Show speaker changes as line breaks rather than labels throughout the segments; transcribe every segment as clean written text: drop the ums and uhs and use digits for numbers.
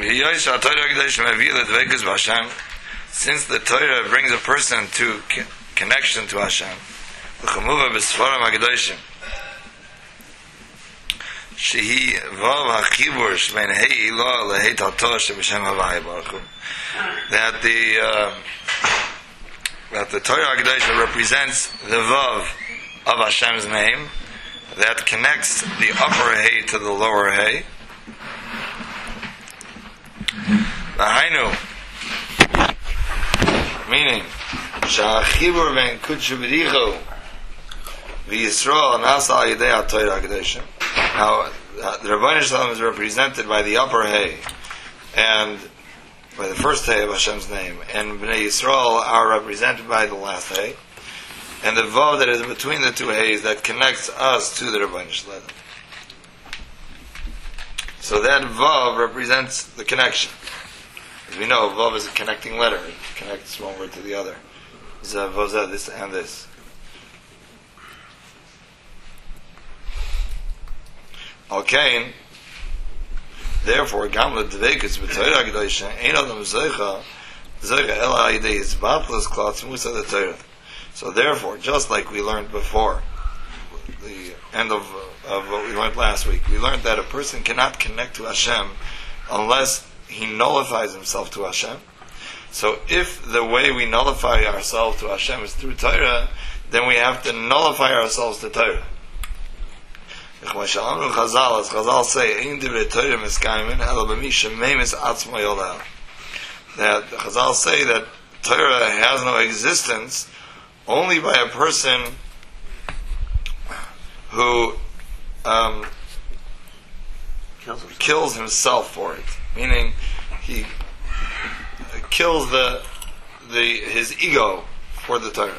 Since the Torah brings a person to connection to Hashem, that the Torah HaKadosh represents the Vav of Hashem's name that connects the upper Hey to the lower Hey. V'hainu, meaning Sha'achibur ben Kudshu B'dichu v'Yisrael nasa al-yedei ha-Torah HaKadosh. Now, the Rebbeinu Shalom is represented by the upper Hey and by the first Hey of Hashem's name, and Bnei Yisrael are represented by the last Hey, and the Vav that is between the two Heys that connects us to the Rebbeinu Shalom. So that Vav represents the connection. As we know, Vav is a connecting letter. It connects one word to the other. Vav, this and this. Okay. Therefore, Gamla Dveikus b'Torah Kedosha Ein Adam Zocha Ela Yidei Yizbachlos Klotz Musa the Torah. So therefore, just like we learned before, the end of what we learned last week, we learned that a person cannot connect to Hashem unless he nullifies himself to Hashem. So if the way we nullify ourselves to Hashem is through Torah, then we have to nullify ourselves to Torah. Chazal, as Chazal say, that Chazal say that Torah has no existence only by a person who kills himself for it. Meaning, he kills his ego for the Torah.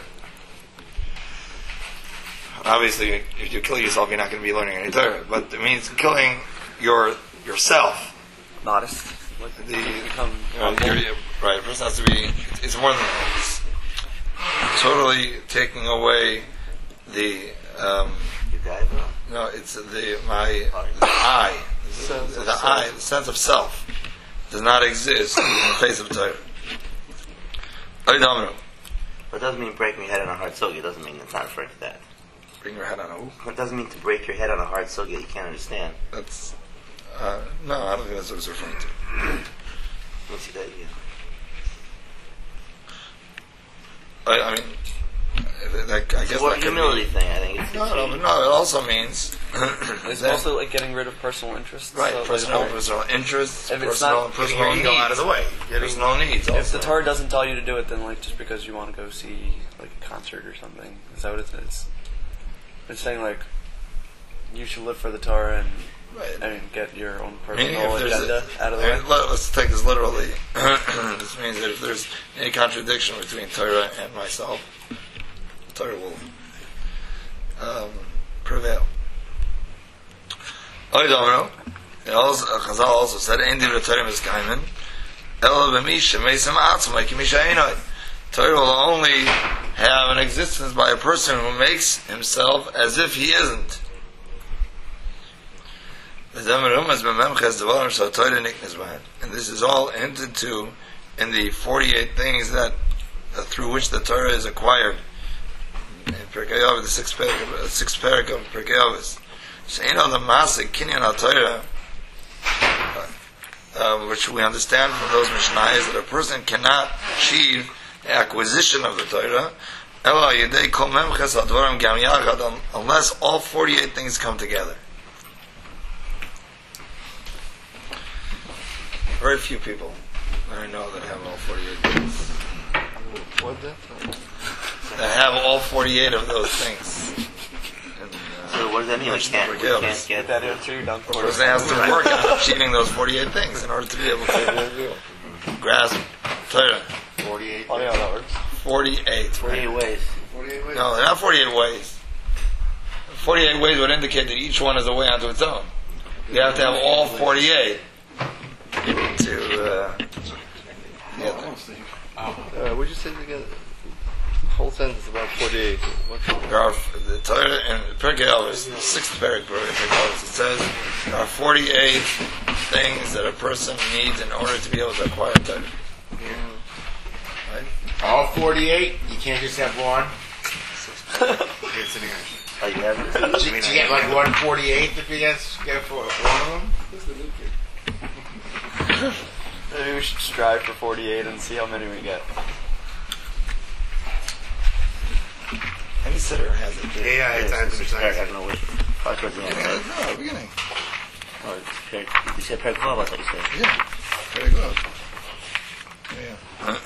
Obviously, if you kill yourself, you're not going to be learning any Torah. But it means killing yourself.
Modest.
Right. A person has to be. It's more than that. It's totally taking away the. No, it's the I. The sense of self does not exist in the face of Torah.
But it doesn't mean break your head on a hard sugi. It doesn't mean it's not referring to that.
Bring your head on a who?
It doesn't mean to break your head on a hard sugi that you can't understand.
That's no, I don't think that's what it's referring to.
What's the idea?
I mean, I guess
it's a humility thing. I think. It's
no. It also means
it's also like getting rid of personal interests.
Right,
so
personal interests,
if
personal ego out of the way. Personal needs.
If the Torah doesn't tell you to do it, then like just because you want to go see like a concert or something, is that what it is? It's saying like you should live for the Torah and get your own personal agenda out of the way.
Let's take this literally. This means that if there's any contradiction between Torah and myself, Torah will prevail. Chazal also said, Torah will only have an existence by a person who makes himself as if he isn't. And this is all hinted to in the 48 things that through which the Torah is acquired. In Pirkei Avos, the sixth parak of Pirkei Avos. Which we understand from those Mishnayos that a person cannot achieve acquisition of the Torah unless all 48 things come together. Very few people I know that have all 48 things.
What's that?
That have all 48 of those things.
So what does that mean? We can't get
that answer. You're done for.
A person has to work on achieving those 48 things in order to be able to grasp Torah.
48.
Oh yeah, that works.
48.
48 ways.
48 ways.
No, they're not 48 ways. 48 ways would indicate that each one is a way unto its own. You have to have all 48 to
Would you say together? Whole sentence about 48.
There are the Torah in Pirkei Avos, the sixth parak of Pirkei Avos. It says there are 48 things that a person needs in order to be able to acquire Torah. Right?
All 48? You can't just have one?
Oh, you have it?
Do you get like 148 if you get for one of them?
Maybe we should strive for 48 and see how many we get.
Any sitter has it.
Yeah, it's
I don't know which. Probably towards the end, right?
No, beginning.
Oh, you said Perikov, I thought you said.
Yeah, very good. Yeah.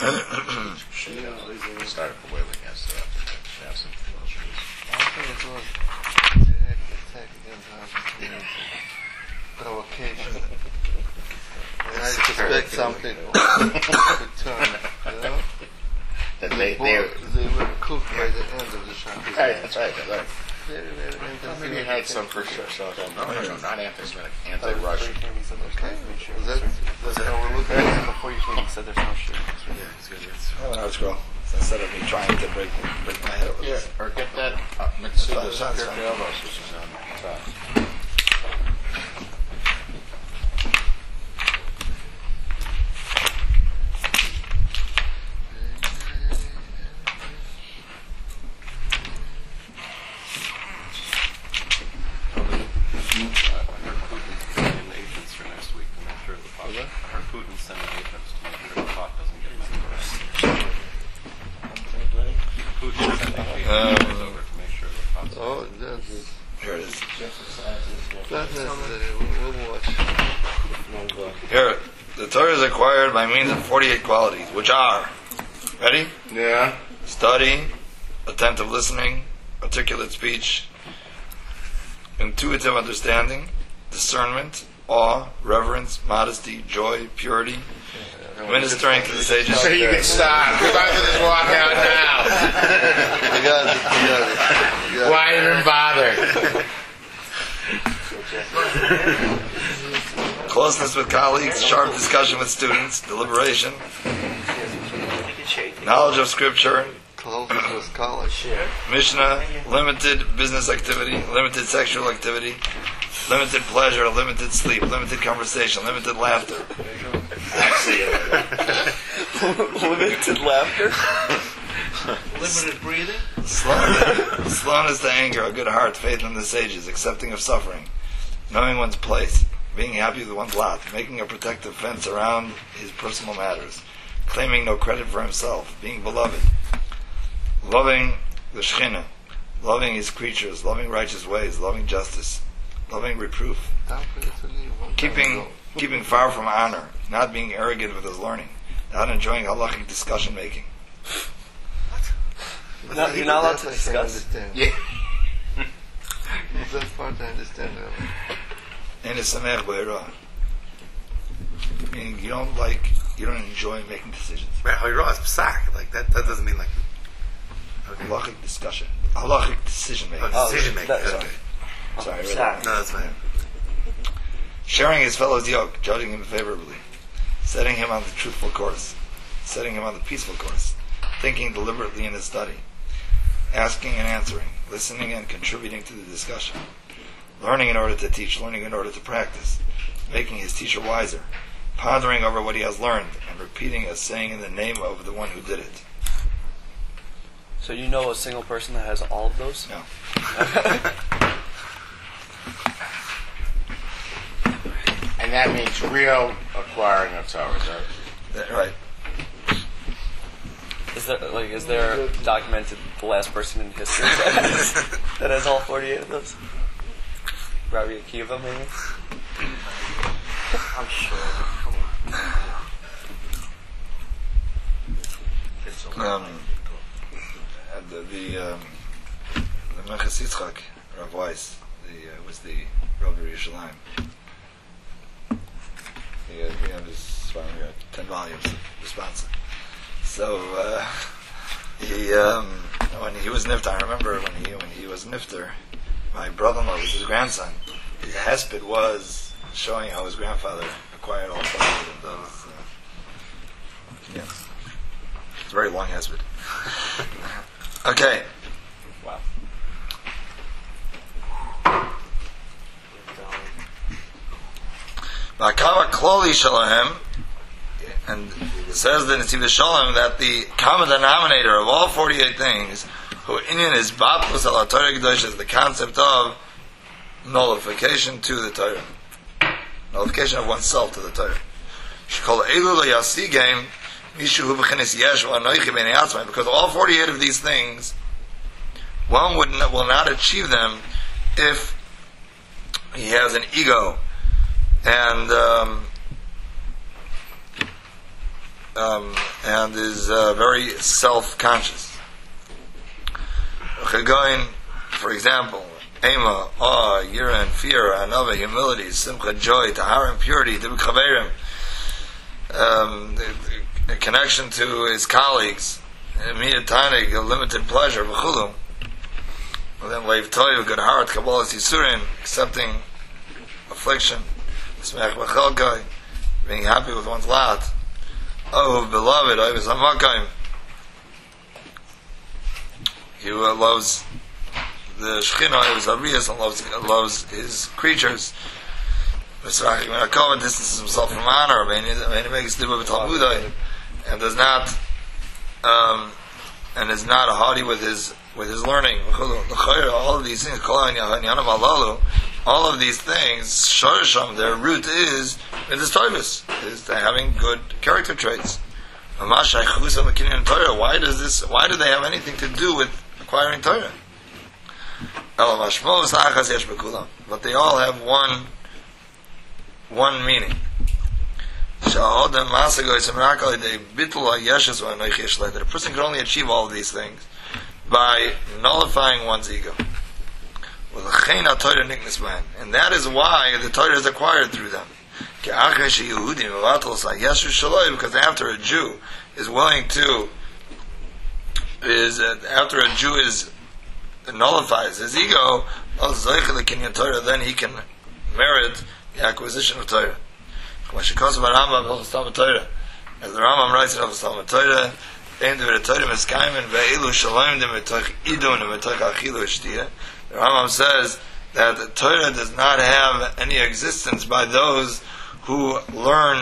Started for wailing yesterday. Have some
provocation. I suspect something would turn, you know?
that
They were cooked by the end of the Shabbat.
Right, that's right.
Very, very intense.
Maybe you had some for sure. So no, not anti-Semitic, anti-Russian.
Okay. That's how we're looking at it.
Before you came, you said there's no shoe.
Yeah, it's good.
Oh, now it's grow. So instead of me trying to break my head over this.
Or get that Mitsuda
That's fine.
Kirkavos, which is on top.
Oh, that's
Here it is.
not necessary. We'll watch.
Here, the Torah is acquired by means of 48 qualities, which are, ready?
Yeah.
Study, attentive listening, articulate speech, intuitive understanding, discernment, awe, reverence, modesty, joy, purity, ministering to the sages.
So you can stop. Because I can just walk out now.
You got it.
Why even bother?
Closeness with colleagues, sharp discussion with students, deliberation, knowledge of scripture,
Closeness with college.
Mishnah, limited business activity, limited sexual activity, limited pleasure, limited sleep, limited conversation, limited laughter.
Limited laughter?
Limited breathing?
Slowness to anger, a good heart, faith in the sages, accepting of suffering, knowing one's place, being happy with one's lot, making a protective fence around his personal matters, claiming no credit for himself, being beloved, loving the Shekhinah, loving his creatures, loving righteous ways, loving justice, loving reproof, keeping far from honor, not being arrogant with his learning, not enjoying halachic discussion making.
You're not allowed to discuss.
Yeah.
That part I understand.
And it's samech b'hira. Meaning you don't enjoy making decisions.
Ha'ira is psak. Like that doesn't mean like. Okay.
Halachic discussion, halachic decision making.
Decision making. Okay.
Sorry,
Sorry.
No, that's fine.
sharing his fellow's yoke, judging him favorably, setting him on the truthful course, setting him on the peaceful course, thinking deliberately in his study, asking and answering, listening and contributing to the discussion, learning in order to teach, learning in order to practice, making his teacher wiser, pondering over what he has learned, and repeating a saying in the name of the one who did it.
So you know a single person that has all of those?
No.
And that means real acquiring of Torah, right?
Right.
Is there documented the last person in history that has all 48 of those? Rabbi Akiva, maybe?
I'm sure.
The Menches Yitzchak, Rav Weiss, was the Rav of Yerushalayim. He had his 10 volumes response. So when he was nifter, I remember when he was nifter, my brother-in-law was his grandson. His hesped was showing how his grandfather acquired all 48 of those. Yes, it's a very long hesped. Okay.
Wow.
V'akava kloli shalahem, and it says the Nesiv Shalom that the common denominator of all 48 things, who Inyan is Batlus al Torah Kedosh, is the concept of nullification to the Torah. Nullification of oneself to the Torah. Shekol Elu lo yasigem mishu hu b'chinis yesh v'anoichi b'nei atzmai, because all 48 of these things, one will not achieve them if he has an ego and is very self-conscious. Chagoin, for example, Ema, awe, yira, and fear, anava, humility, simcha, joy, tahara, and purity, dibuk chaverim, the connection to his colleagues, miyat tanig, a limited pleasure, v'chulu. And then leiv toiv, good heart, kabbalas yisurin, accepting affliction, smech b'chelkai, being happy with one's lot, oh, beloved, I was hamakayim. He loves the Shekhinah, he was Arias, and loves his creatures. When distances himself from honor, when he makes dibba b'talmudai, and does not, and is not haughty with his learning. All of these things, all of these things, shoresham, their root is in this Torah, is having good character traits. Why do they have anything to do with acquiring Torah? But they all have one meaning. That a person can only achieve all of these things by nullifying one's ego. And that is why the Torah is acquired through them. Because after a Jew nullifies his ego, then he can merit the acquisition of Torah. As the Rambam writes in Talmud Torah, the Rambam says that the Torah does not have any existence by those who learn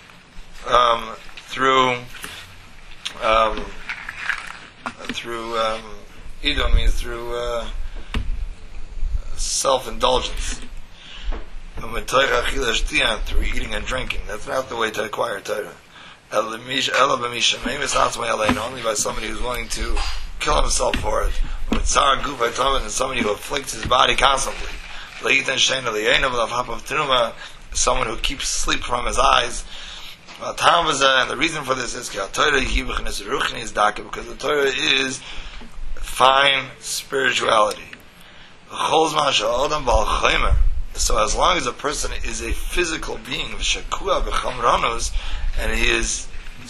through idun means through self-indulgence. Through eating and drinking. That's not the way to acquire Torah. Only by somebody who's willing to kill himself for it. And somebody who afflicts his body constantly. Someone who keeps sleep from his eyes. And the reason for this is because the Torah is fine spirituality. So as long as a person is a physical being, and he is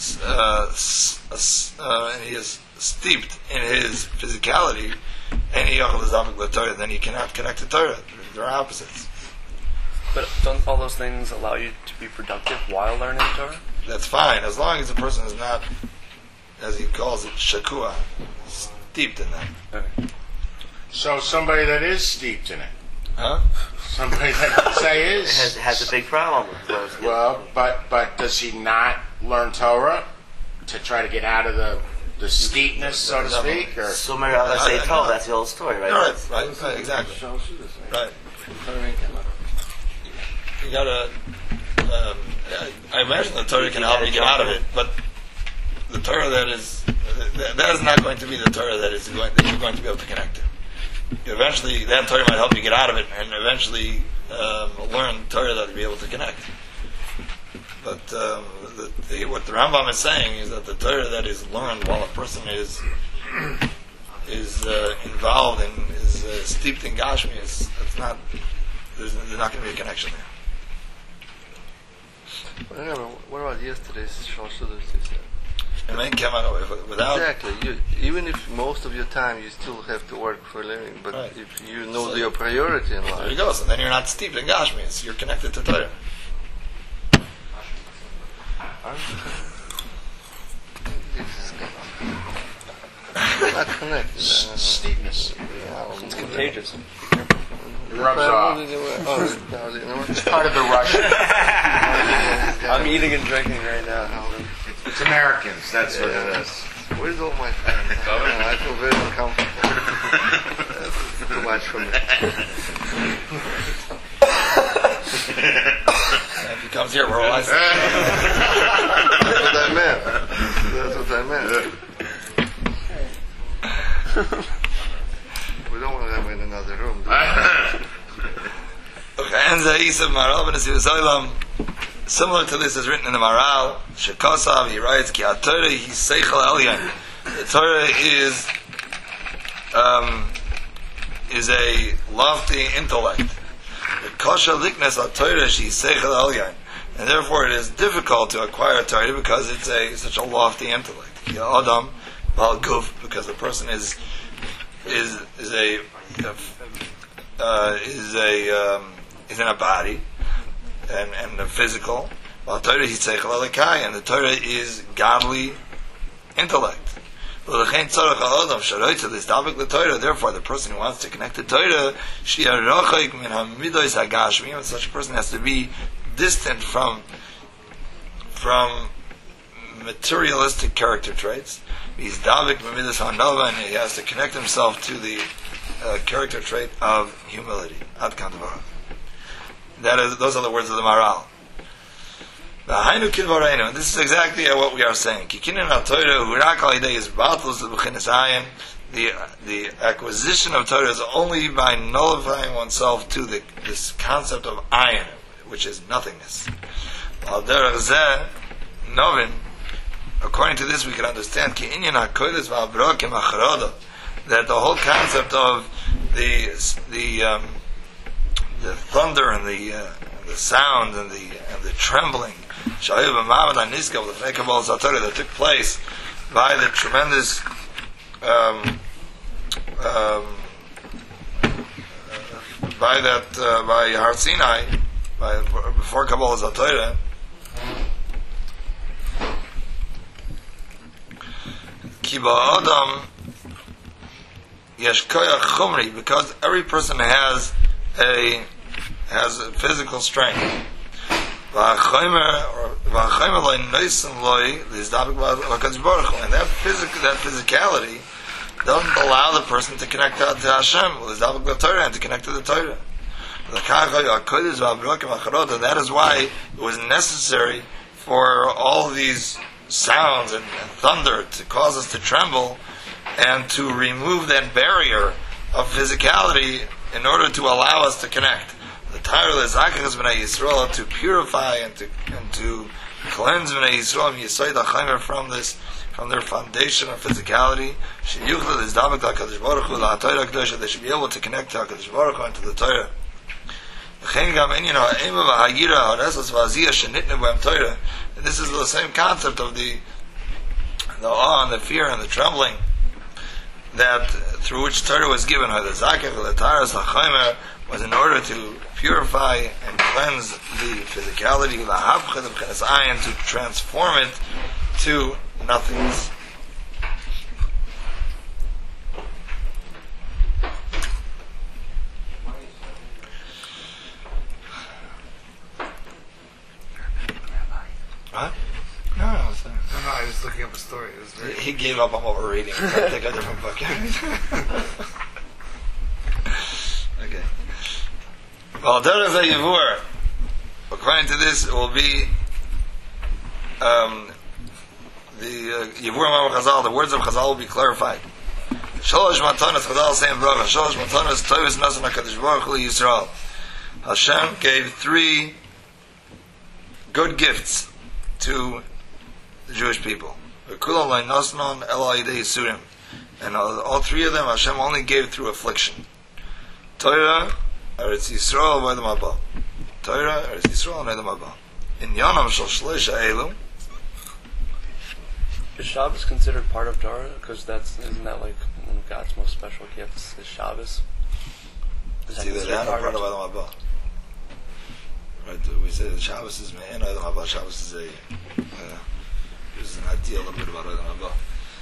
steeped in his physicality, then he cannot connect to Torah. They're opposites.
But don't all those things allow you to be productive while learning Torah?
That's fine, as long as the person is not, as he calls it, shakua, steeped in that.
Okay.
So somebody that is steeped in it.
Huh?
Somebody that say is
has a big problem with those.
Well, but does he not learn Torah to try to get out of the steepness, so to speak? Or
Sumer Allah say Torah, that's the whole story, right?
Right, exactly. Right. You gotta. I imagine the Torah can help you get out of it, but the Torah that is not going to be the Torah that you're going to be able to connect to. Eventually, that Torah might help you get out of it, and eventually learn Torah that you'll be able to connect. But what the Rambam is saying is that the Torah that is learned while a person is involved and is steeped in Gashmi, there's not going to be a connection there.
What about yesterday's Shal Shudas?
Without
exactly. Even if most of your time you still have to work for a living, but
right.
if you know your priority in life,
there you go. So then you're not steeped in Gashmis. You're connected to Torah.
not connected.
steepness.
It's contagious.
Rubs off. It's part of the rush.
I'm eating and drinking right now.
It's Americans. That's what it is.
Where's all my friends? I feel very uncomfortable. This is too much for me.
If he comes here, we're all
That's what I meant. That's what I meant. We don't want to have him in another room. Do we?
Similar to this is written in the Maral. Shekasav, he writes, Ki HaTorah hi seichel elyon. The Torah is a lofty intellect. The kosha liknes HaTorah she seichel elyon, and therefore it is difficult to acquire Torah because it's such a lofty intellect. Ki Adam bal guf, because the person is in a body and the physical. While Torah is seichel elikai, and the Torah is godly intellect. Therefore, the person who wants to connect to Torah, such a person has to be distant from materialistic character traits. He's davik memidas hanova, and he has to connect himself to the character trait of humility. Ad kan dvarav. Those are the words of the Maral. And this is exactly what we are saying. The acquisition of Torah is only by nullifying oneself to this concept of ayin, which is nothingness. According to this, we can understand that the whole concept of the thunder and the sound and the trembling that took place by the tremendous by Har Sinai, before Kabbalah Zatorah, Kiba Adam Yesh Koyach Chumri, because every person has a physical strength. And that physicality doesn't allow the person to connect to Hashem and to connect to the Torah. That is why it was necessary for all these sounds and thunder to cause us to tremble and to remove that barrier of physicality in order to allow us to connect. The Torah is B'nai Yisrael to purify and to cleanse B'nai Yisrael and Yisayid HaChaimer from their foundation of physicality. They should be able to connect to HaKadosh Baruch Hu and to the Torah. And this is the same concept of the awe and the fear and the trembling that through which Torah was given. Was in order to purify and cleanse the physicality, and to transform it to nothingness. What? No,
I was looking up a story. It was very...
He gave up on what we're reading. So I take a different book. Okay. Well, there is a Yavur. According to this, it will be the Yavur Ma'am Chazal. The words of Chazal will be clarified. Shalosh Matanas Chazal saying Bracha. Shalosh Matanas Tovis Nasan HaKadosh Baruch Hu Yisrael. Hashem gave 3 good gifts to the Jewish people. And all 3 of them Hashem only gave through affliction. Torah, Eretz Yisrael, V'Edam Haba. Torah, Eretz Yisrael, and Edam Haba. In Yonam Shal Shleisha Elu.
Is Shabbos considered part of Torah? Because isn't that like one of God's most special gifts? Is Shabbos?
It's either that or part of Edam Haba. Right? We say that Shabbos is Me'en Edam Haba. Shabbos is this is an idea a little bit about Edam Haba.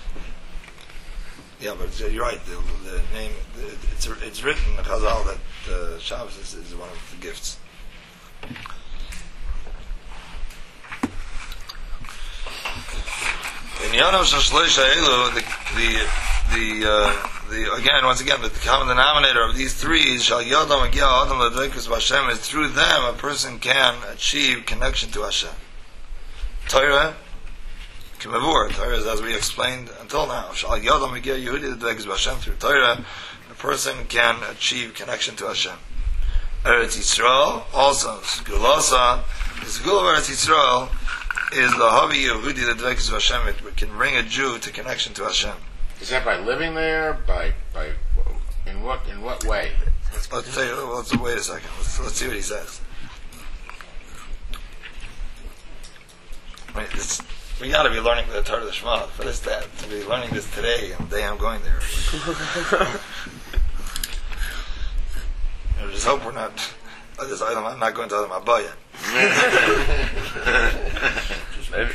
Yeah, but you're right. The name, it's written in Chazal that Shabbos is one of the gifts. Yonam Shashleisha Elu, the again, once again, the common denominator of these three is Shal Yodam Agia Adam Ladeikus Hashem, is through them a person can achieve connection to Hashem. Torah, Kimavur, Torah is as we explained until now. Shal Yodam Agia Yehudi Ladeikus Hashem, through Torah, a person can achieve connection to Hashem. Eretz Yisrael, also, Sgulasa, the Sgul of Eretz Yisrael is the Havi Yehudi Ladeikus Hashem, it can bring a Jew to connection to Hashem.
Is that by living there? By in what way?
Let's tell you. Wait a second. Let's see what he says. We got to be learning the Torah of the Shema for this. To be learning this today, and the day I'm going there. I just hope we're not. I'm not going to Adam Abba yet.
Maybe.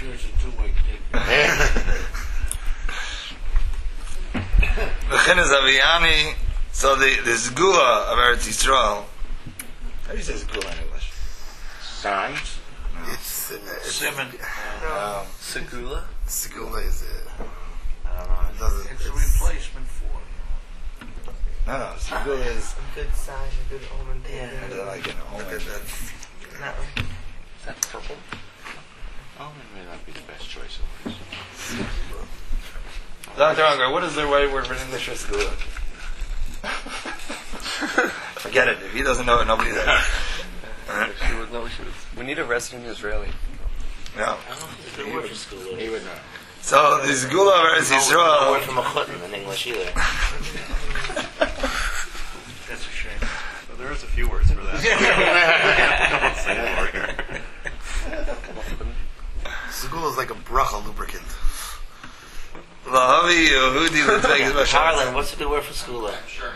So the Zgula of Eretz Yisrael. How do you say Zgula in English?
Signs?
It's
Simon.
Segula?
Segula is
I don't know.
it doesn't.
It's a replacement for.
No. Zgula is
A good sign, a good omen. Yeah.
like an omen.
That's
Is that purple?
Oh, that may not be the best choice of words.
Dr. Unger, what is the right word for English for Zgula? Forget it. If he doesn't know it, nobody does.
She would know. We need a resident Israeli.
No.
I don't think there's a word for school.
He would know.
So the Zgula of Eretz
No word
Yisrael.
from a chutton in English either.
That's a shame.
Well, there is a few words for that. Don't say it,
Segula is like a bracha lubricant.
Lahavi Yehudi Ladeikus Hashem.
Harlan, what's the good word for school?
It's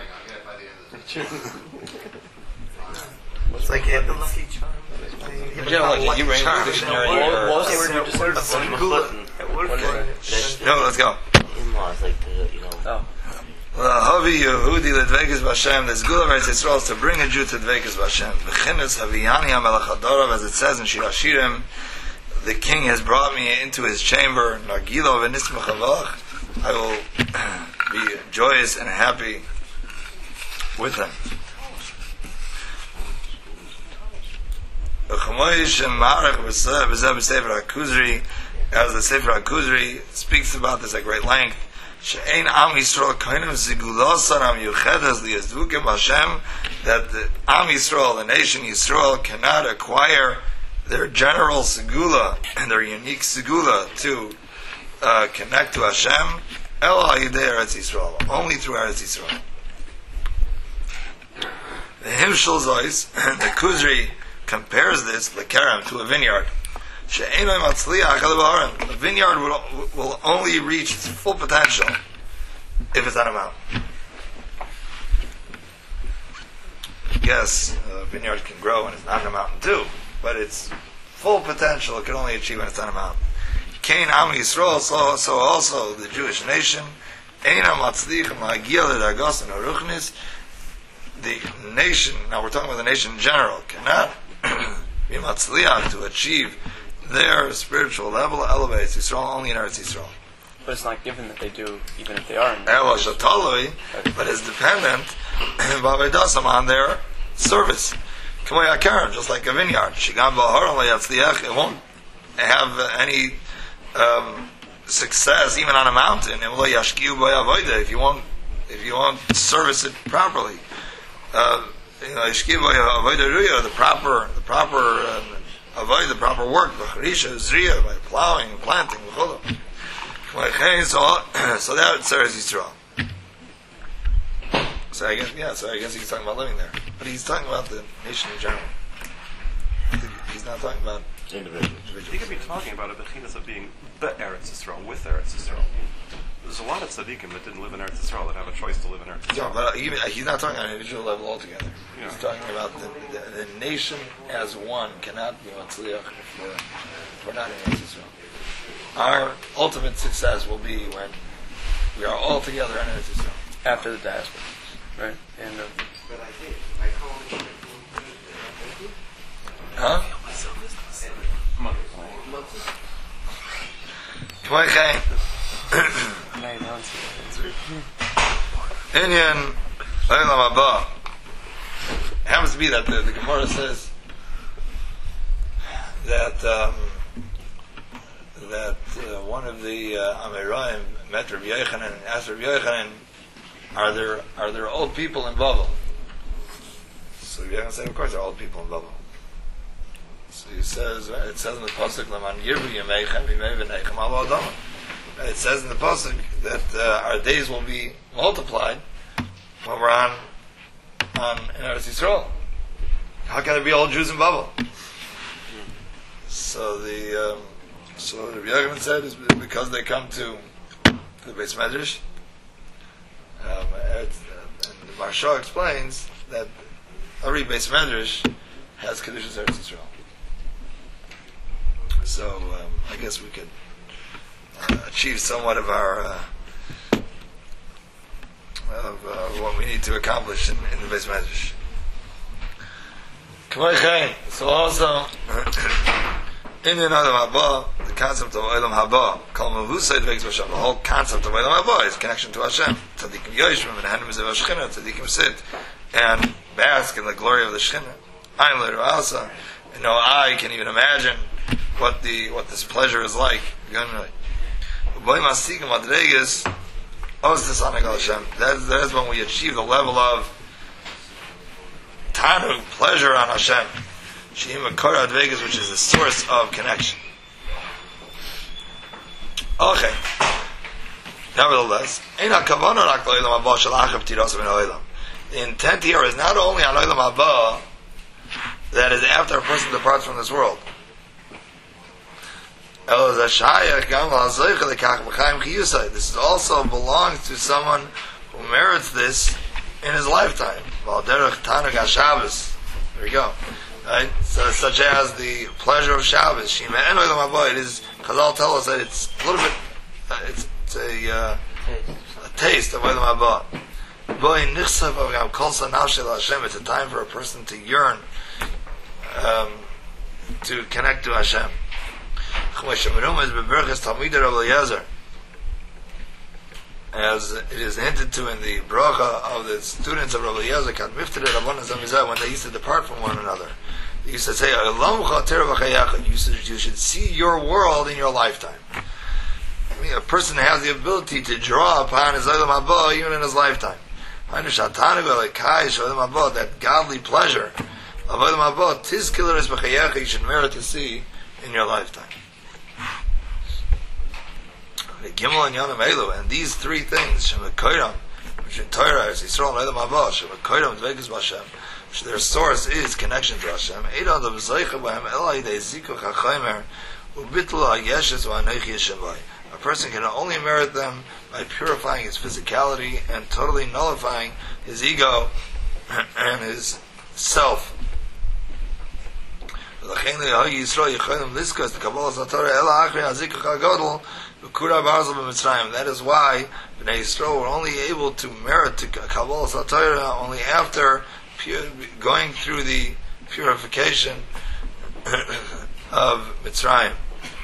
like
The lucky charm.
You bring the dictionary.
What was the word you just said?
Segula.
No, let's go.
In-laws, like the,
Oh.
Lahavi Yehudi Ladeikus Hashem. The Zgula of Eretz Yisrael is to bring a Jew to Dveikus Hashem. V'chinas Haviyani HaMelech Hadorav, as it says in Shir Hashirim, the king has brought me into his chamber. Nagilo v'nismach avalach. I will be joyous and happy with him. As the Sefer HaKuzri speaks about this at great length, She'ein Am Yisrael koinem zigulosan am yuchedes liyazvukim Hashem, that the Am Yisrael, the nation Yisrael, cannot acquire their general segula and their unique segula to connect to Hashem, El Hayidei Eretz Yisrael, only through Eretz Yisrael. The Himshel Zois, the Kuzri compares this lekerem to a vineyard. She'enoi matzliach el b'harim. The vineyard will only reach its full potential if it's on a mountain. Yes, a vineyard can grow when it's not on a mountain too, but its full potential it can only achieve when it's on a mountain. Kain Am Yisrael, so also the Jewish nation, Eina matzlich ma'agil l'dargos and aruchnis. The nation, now we're talking about the nation in general, cannot be matzliach to achieve their spiritual level, elevates Yisrael only in Eretz Yisrael.
But it's not given that they do, even if they are in
Elo shataloi, but is dependent b'avedasam on their service. K'moy akarim, just like a vineyard. Shigam b'aharon le'yatzliach, it won't have any success even on a mountain. It will yashkiu b'avodah if you won't service it properly. The proper avoid the proper work, by plowing and planting. So that's Eretz Yisrael. So I guess he's talking about living there, but he's talking about the nation in general. He's not talking about
Individuals.
He could be talking about a bechinas of being the Eretz Yisrael, with Eretz Yisrael. There's a lot of tzaddikim that didn't live in Eretz Yisrael that have a choice to live in Eretz Yisrael.
Yeah, but he's not talking on an individual level altogether.
Yeah.
He's talking about the nation as one cannot be matzliach if we're not in Eretz Yisrael. Our ultimate success will be when we are all together in Eretz Yisrael.
after the diaspora, right? And
Huh? K'moy chen, Inyan Olam Haba. Happens to be that the Gemara says that one of the Amirayim met Rabbi Yochanan and asked Rabbi Yochanan, are there old people in Babel? So Rabbi Yochanan said, of course there are old people in Babel. So he says, it says in the pasuk, "Laman yirbu yameichem v'yimei v'neichem al adama." It says in the pasuk that our days will be multiplied when we're in Eretz Yisrael. How can there be old Jews in Babel? So Rabbi Yochanan said is because they come to the Beis Medrash. And the Maharsha explains that every Beis Medrash has Kedushas Eretz Yisrael. So I guess we could achieve somewhat of our what we need to accomplish in the Beis Medrash. So also in the Olam Haba, the concept of Olam Haba, the whole concept of Olam Haba is connection to Hashem. Tzadikim Yoshvim and Hanim Zev Shechina, Tzadikim sit and bask in the glory of the Shechina. I'm later also. I can even imagine what this pleasure is like. That's when we achieve the level of Tanu, pleasure on Hashem. Which is the source of connection. Okay. Nevertheless, the intent here is not only on Olam Haba, that is after a person departs from this world. This also belongs to someone who merits this in his lifetime. There we go. Right? So, such as the pleasure of Shabbos. It is, Chazal tell us that it's a little bit, it's a taste of Olam Haba. It's a time for a person to yearn, to connect to Hashem. As it is hinted to in the bracha of the students of Rabbi Eliezer, when they used to depart from one another, they used to say, you should see your world in your lifetime. I mean, a person has the ability to draw upon his Olam Haba even in his lifetime. That godly pleasure of Olam Haba, you should merit to see in your lifetime. And these three things, which their source is connection to Hashem, a person can only merit them by purifying his physicality and totally nullifying his ego and his self. That is why Bnei Yisrael were only able to merit to Kabbalah Satorah only after going through the purification of Mitzrayim.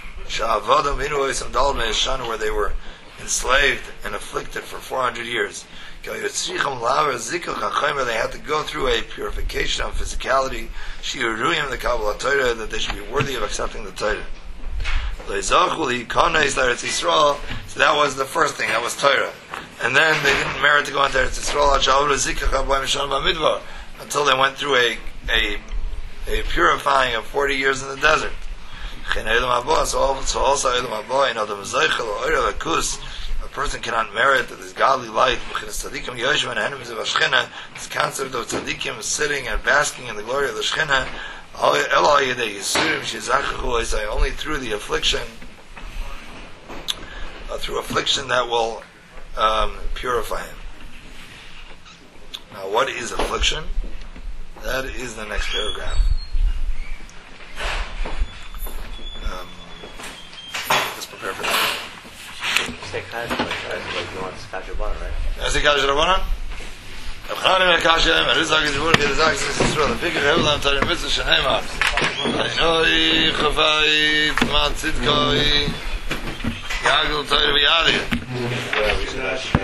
Where they were enslaved and afflicted for 400 years. They had to go through a purification of physicality, the Kabbalah Torah, that they should be worthy of accepting the Torah. So that was the first thing, that was Torah. And then they didn't merit to go into Eretz Yisrael until they went through a purifying of 40 years in the desert. So also a person cannot merit this godly light, this concept of tzaddikim sitting and basking in the glory of the Shechina, only through the affliction, through affliction that will purify him. Now, what is affliction? That is the next paragraph. Let's prepare for that.
Say kind of like you want to catch your butter, right?
I say catch your butter. Torah, we out of here.